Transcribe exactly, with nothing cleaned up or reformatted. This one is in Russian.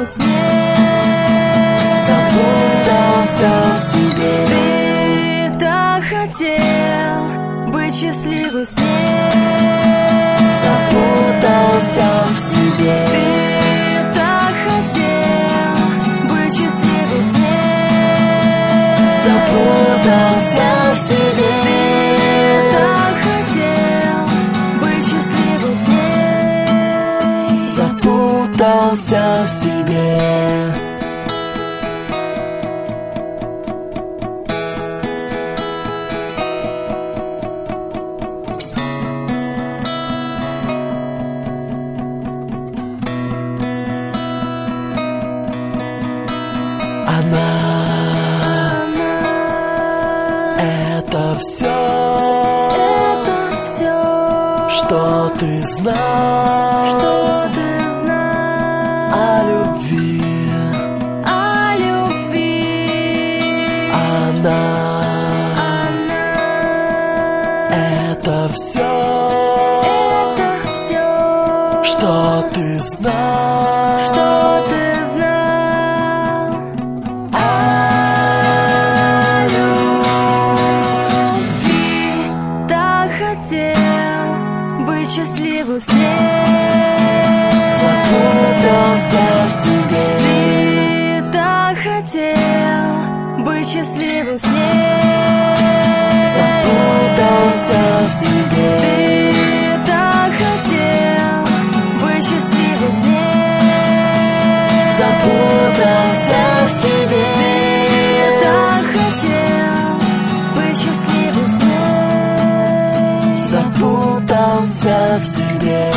сне. Запутался в себе. Ты так хотел быть счастливым в сне. Запутался в себе. Ты так хотел быть счастливым в сне. Запутался в себе. Ты так хотел быть счастливым в сне. Запутался в себе. Она, это все, это все, что ты знаешь, что ты знаешь о любви. о любви. Она, Она, это все, это все, что ты знаешь, что ты знал. Хотел быть счастливым в сне. запутался в себе. Ты так хотел быть счастливым в сне. Запутался в себе. Ты так хотел быть счастливым в сне. Запутался в себе. Ты так хотел быть счастливым в сне. Запутался в себе.